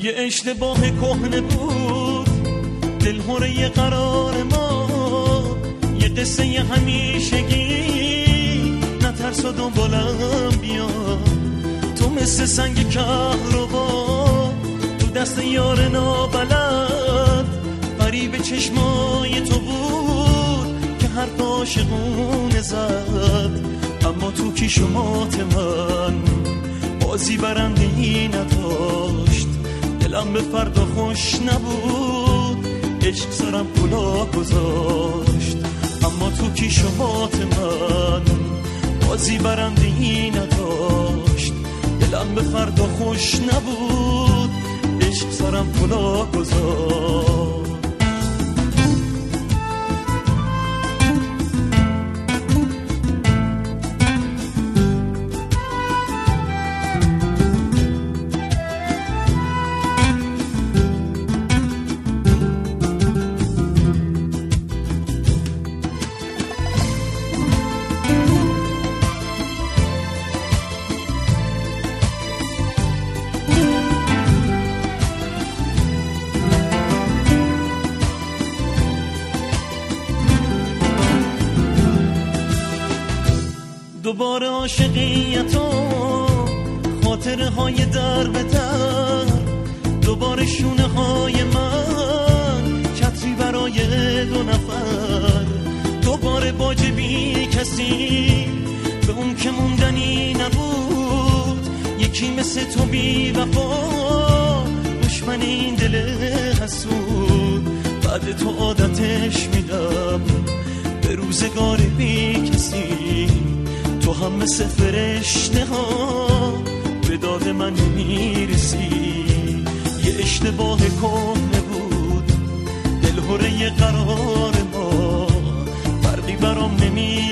یه اشتباه کهنه بود دلهوره قرار ما، یه قصه همیشگی، نترس و دنبالم بیا. تو مثل سنگ کهربا تو دست یار نابلد، فریب چشمای تو بود که حرف عاشقونه زد. اما تو کیشومات من بازی برنده‌ای نداشت، دلم به فردا خوش نبود، عشق سرم کلاه گذاشت. اما تو کیشومات من بازی برنده‌ای نداشت، دلم به فردا خوش نبود، عشق سرم کلاه گذاشت. دوباره عاشقیتو، خاطره های در به در، دوباره شونه های من چتری برای دو نفر، دوباره باج بی کسی به اون که موندنی نبود، یکی مثل تو بی وفا دشمن این دل حسود. بعد تو عادتش میدم به روزگار بی کسی، تو هم مثل فرشته ها به داد من نمیرسی. یه اشتباه کهنه بود دلهوره قرار ما، فرقی برام نمی